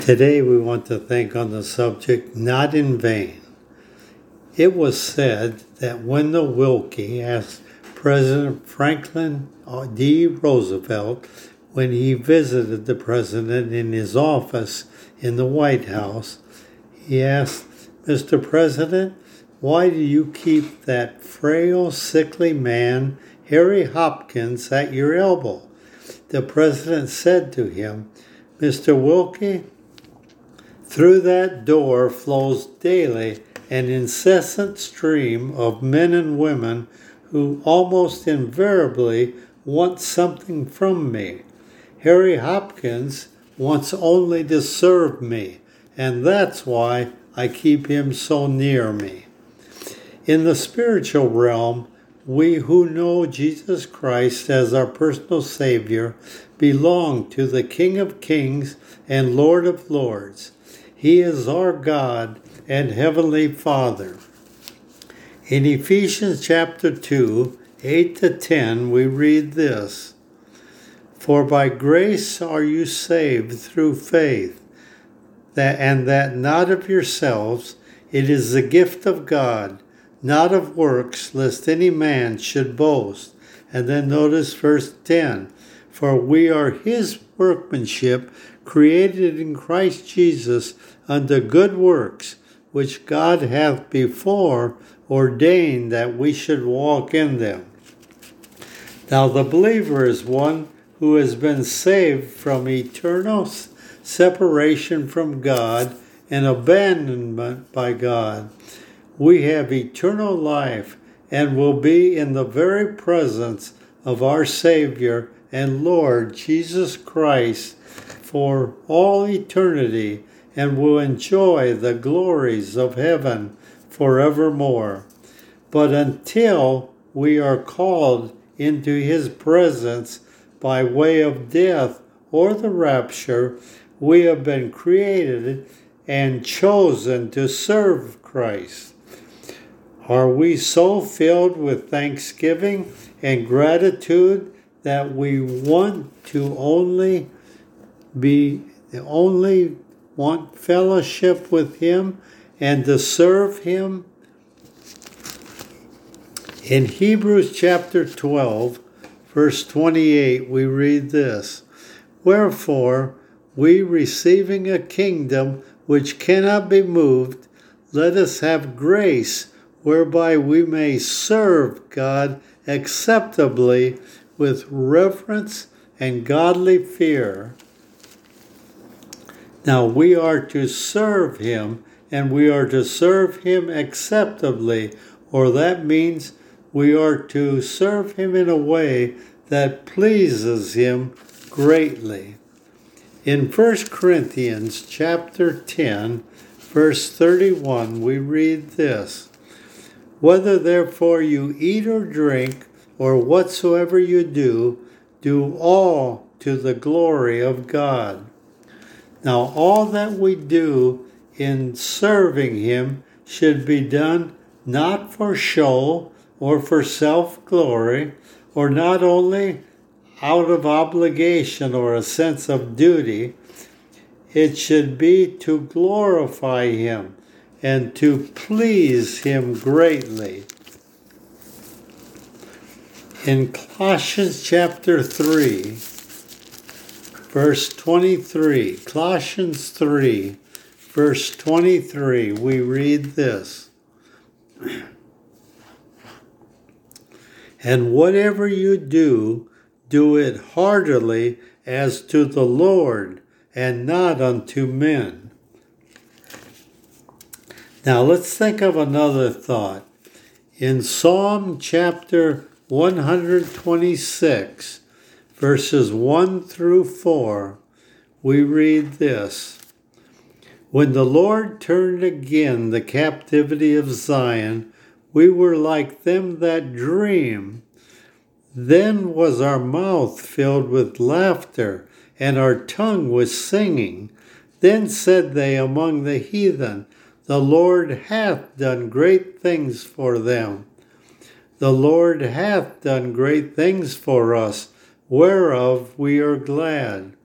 Today we want to think on the subject, not in vain. It was said that Wendell Willkie asked President Franklin D. Roosevelt when he visited the president in his office in the White House, he asked, "Mr. President, why do you keep that frail, sickly man, Harry Hopkins, at your elbow?" The president said to him, "Mr. Willkie, through that door flows daily an incessant stream of men and women who almost invariably want something from me. Harry Hopkins wants only to serve me, and that's why I keep him so near me." In the spiritual realm, we who know Jesus Christ as our personal Savior belong to the King of Kings and Lord of Lords. He is our God and Heavenly Father. In Ephesians chapter 2, 8-10, we read this, "For by grace are you saved through faith, that not of yourselves, it is the gift of God, not of works, lest any man should boast." And then notice verse 10, "For we are his workmanship, created in Christ Jesus unto good works, which God hath before ordained that we should walk in them." Now the believer is one who has been saved from eternal separation from God and abandonment by God. We have eternal life and will be in the very presence of our Savior and Lord Jesus Christ for all eternity, and will enjoy the glories of heaven forevermore. But until we are called into his presence by way of death or the rapture, we have been created and chosen to serve Christ. Are we so filled with thanksgiving and gratitude that we want fellowship with him and to serve him? In Hebrews chapter 12, verse 28, we read this, "Wherefore, we receiving a kingdom which cannot be moved, let us have grace whereby we may serve God acceptably with reverence and godly fear." Now we are to serve him, and we are to serve him acceptably, or that means we are to serve him in a way that pleases him greatly. In 1 Corinthians chapter 10, verse 31, we read this, "Whether therefore you eat or drink, or whatsoever you do, do all to the glory of God." Now all that we do in serving him should be done not for show or for self-glory, or not only out of obligation or a sense of duty. It should be to glorify him and to please him greatly. In Colossians chapter 3, verse 23, Colossians 3, verse 23, we read this, "And whatever you do, do it heartily as to the Lord, and not unto men." Now let's think of another thought. In Psalm chapter 126, verses 1-4, we read this, "When the Lord turned again the captivity of Zion, we were like them that dream. Then was our mouth filled with laughter, and our tongue with singing. Then said they among the heathen, The Lord hath done great things for them. The Lord hath done great things for us, whereof we are glad.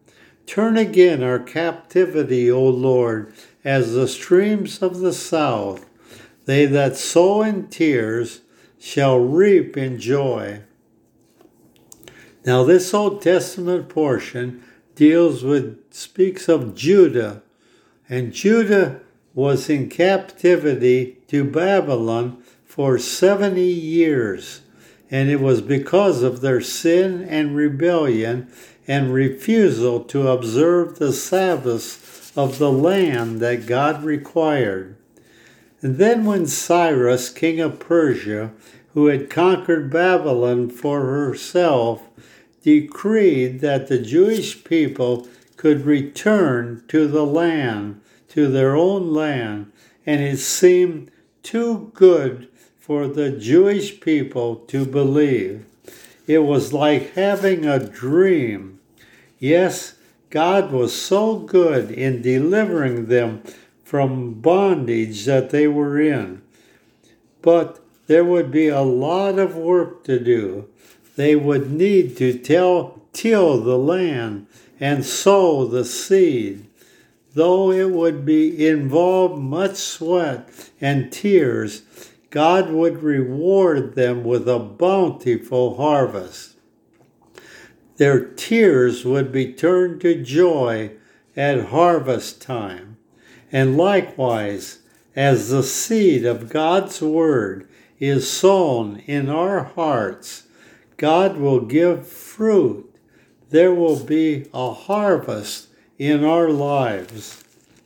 Turn again our captivity, O Lord, as the streams of the south. They that sow in tears shall reap in joy. Now this Old Testament portion speaks of Judah, and Judah was in captivity to Babylon for 70 years, and it was because of their sin and rebellion and refusal to observe the Sabbaths of the land that God required. And then when Cyrus, king of Persia, who had conquered Babylon for herself, decreed that the Jewish people could return to the land, to their own land, and it seemed too good for the Jewish people to believe. It was like having a dream. Yes, God was so good in delivering them from bondage that they were in. But there would be a lot of work to do. They would need to till the land and sow the seed. Though it would involve much sweat and tears, God would reward them with a bountiful harvest. Their tears would be turned to joy at harvest time. And likewise, as the seed of God's word is sown in our hearts, God will give fruit. There will be a harvest in our lives.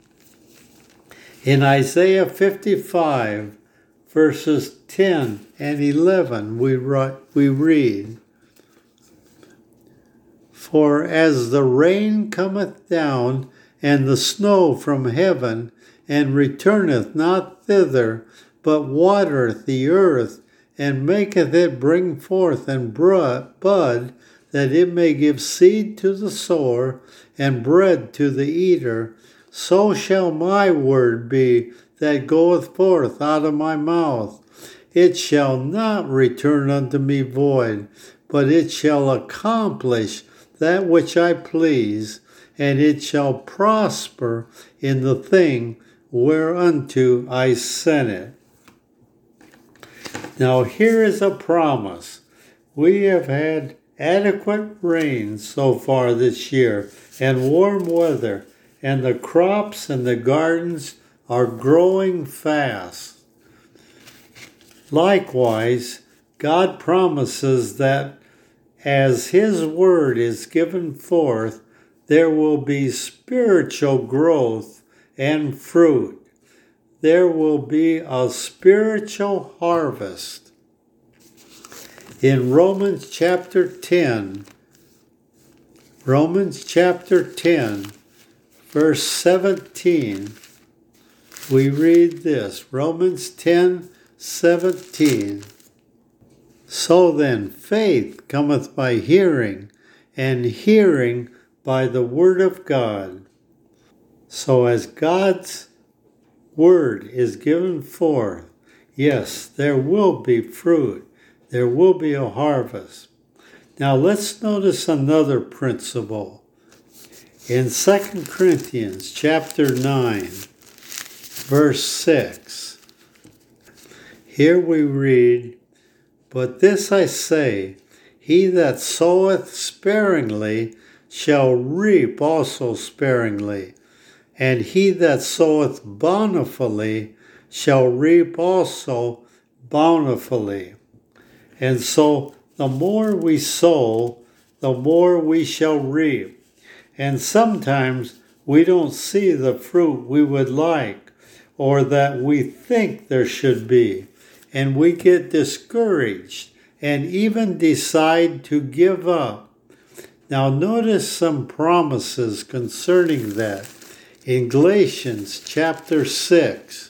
In Isaiah 55, verses 10 and 11, we read, For as the rain cometh down, and the snow from heaven, and returneth not thither, but watereth the earth, and maketh it bring forth and bud, that it may give seed to the sower, and bread to the eater, so shall my word be that goeth forth out of my mouth. It shall not return unto me void, but it shall accomplish that which I please, and it shall prosper in the thing whereunto I sent it. Now here is a promise. We have had adequate rain so far this year and warm weather, and the crops and the gardens are growing fast. Likewise, God promises that as His word is given forth, there will be spiritual growth and fruit. There will be a spiritual harvest. In Romans chapter 10, verse 17, we read this. Romans 10:17. So then, faith cometh by hearing, and hearing by the word of God. So as God's word is given forth, yes, there will be fruit. There will be a harvest. Now let's notice another principle. In 2 Corinthians chapter 9, verse 6, here we read, But this I say, he that soweth sparingly shall reap also sparingly, and he that soweth bountifully shall reap also bountifully. And so the more we sow, the more we shall reap. And sometimes we don't see the fruit we would like or that we think there should be. And we get discouraged and even decide to give up. Now notice some promises concerning that in Galatians chapter 6.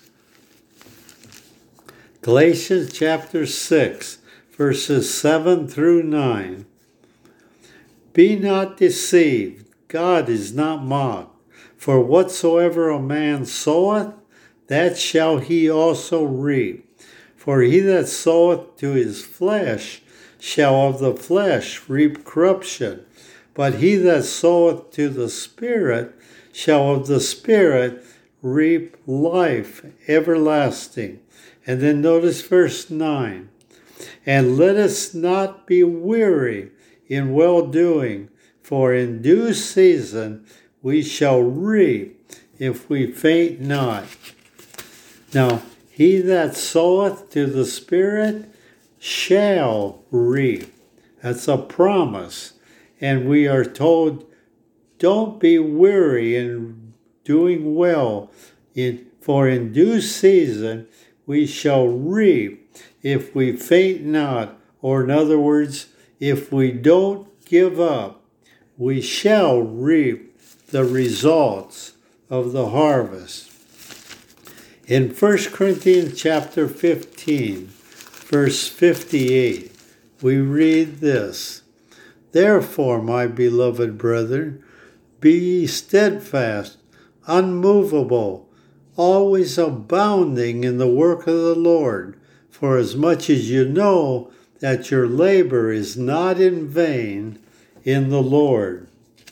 Galatians chapter 6, verses 7 through 9. Be not deceived, God is not mocked. For whatsoever a man soweth, that shall he also reap. For he that soweth to his flesh shall of the flesh reap corruption, But he that soweth to the Spirit shall of the Spirit reap life everlasting. And then notice verse 9. And let us not be weary in well-doing, for in due season we shall reap if we faint not. Now, he that soweth to the Spirit shall reap. That's a promise. And we are told, don't be weary in doing well, for in due season we shall reap if we faint not. Or in other words, if we don't give up, we shall reap the results of the harvest. In 1 Corinthians chapter 15, verse 58, we read this: Therefore, my beloved brethren, be ye steadfast, unmovable, always abounding in the work of the Lord, for as much as you know that your labor is not in vain in the Lord.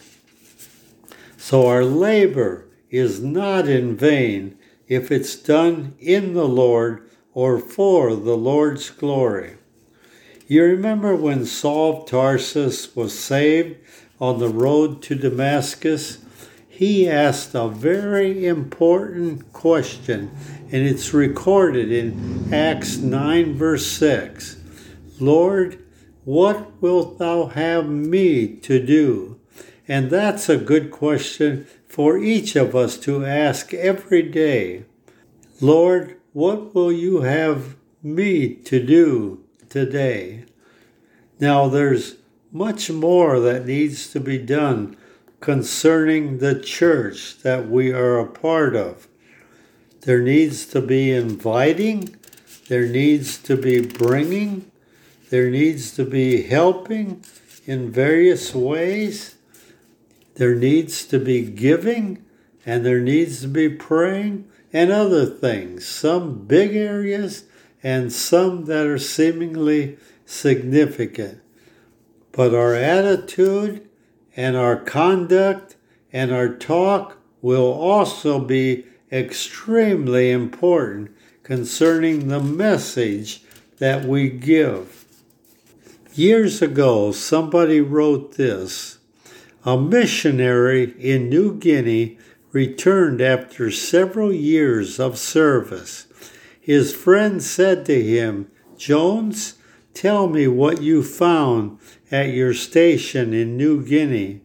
So our labor is not in vain if it's done in the Lord or for the Lord's glory. You remember when Saul of Tarsus was saved on the road to Damascus? He asked a very important question, and it's recorded in Acts 9, verse 6. Lord, what wilt thou have me to do? And that's a good question for each of us to ask every day. Lord, what will you have me to do today? Now, there's much more that needs to be done concerning the church that we are a part of. There needs to be inviting, there needs to be bringing, there needs to be helping in various ways, there needs to be giving, and there needs to be praying and other things, some big areas and some that are seemingly significant. But our attitude and our conduct and our talk will also be extremely important concerning the message that we give. Years ago, somebody wrote this: a missionary in New Guinea returned after several years of service. His friend said to him, Jones, tell me what you found at your station in New Guinea.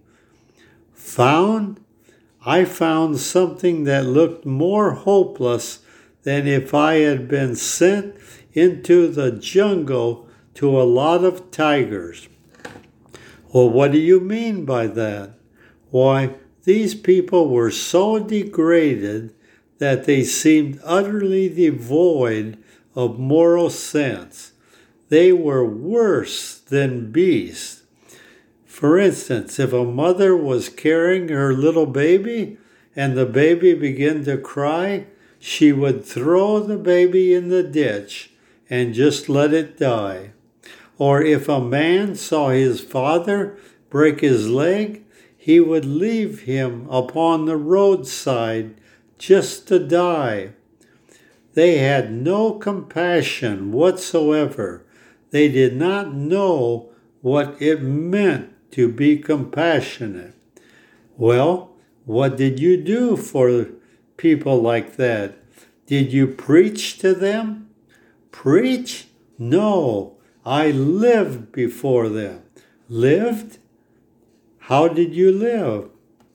Found? I found something that looked more hopeless than if I had been sent into the jungle to a lot of tigers. Well, what do you mean by that? Why, these people were so degraded that they seemed utterly devoid of moral sense. They were worse than beasts. For instance, if a mother was carrying her little baby and the baby began to cry, she would throw the baby in the ditch and just let it die. Or if a man saw his father break his leg, he would leave him upon the roadside just to die. They had no compassion whatsoever. They did not know what it meant to be compassionate. Well, what did you do for people like that? Did you preach to them? Preach? No, I lived before them. Lived? How did you live?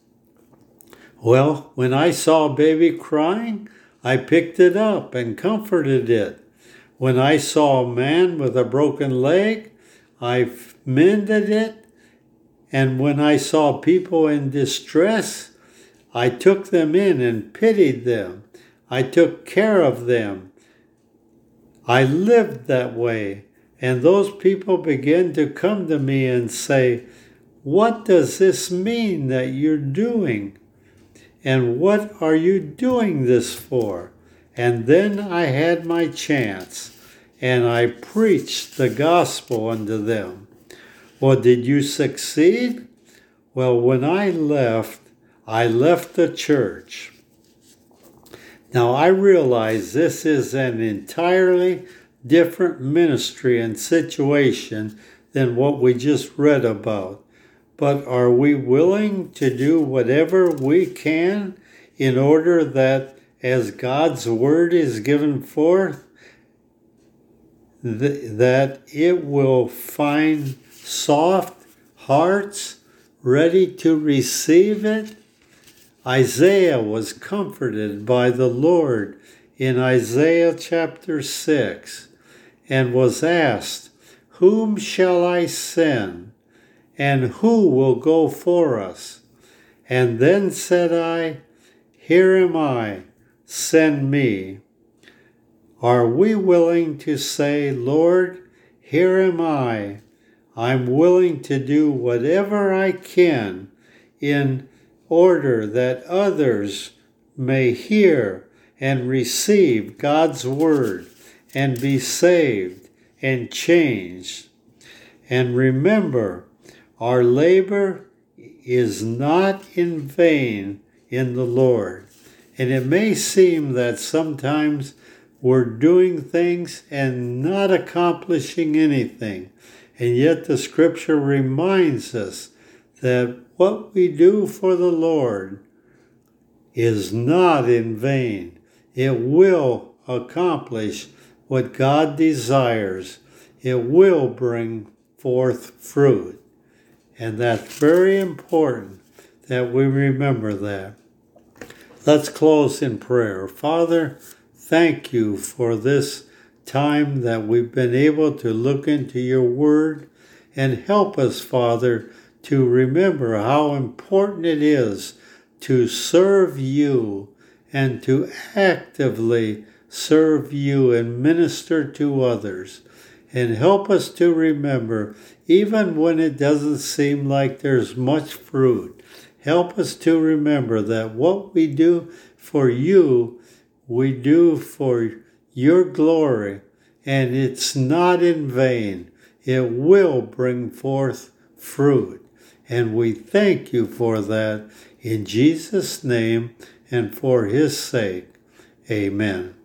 Well, when I saw a baby crying, I picked it up and comforted it. When I saw a man with a broken leg, I mended it. And when I saw people in distress, I took them in and pitied them. I took care of them. I lived that way. And those people began to come to me and say, what does this mean that you're doing? And what are you doing this for? And then I had my chance, and I preached the gospel unto them. Well, did you succeed? Well, when I left the church. Now I realize this is an entirely different ministry and situation than what we just read about. But are we willing to do whatever we can in order that as God's word is given forth, that it will find soft hearts ready to receive it? Isaiah was comforted by the Lord in Isaiah chapter 6 and was asked, "Whom shall I send? And who will go for us?" And then said I, "Here am I, send me." Are we willing to say, "Lord, here am I. I'm willing to do whatever I can in order that others may hear and receive God's word and be saved and changed"? And remember, our labor is not in vain in the Lord. And it may seem that sometimes we're doing things and not accomplishing anything. And yet the scripture reminds us that what we do for the Lord is not in vain. It will accomplish what God desires. It will bring forth fruit. And that's very important that we remember that. Let's close in prayer. Father, thank you for this time that we've been able to look into your word, and help us, Father, to remember how important it is to serve you and to actively serve you and minister to others. And help us to remember, even when it doesn't seem like there's much fruit, help us to remember that what we do for you, we do for your glory, and it's not in vain. It will bring forth fruit. And we thank you for that in Jesus' name and for his sake. Amen.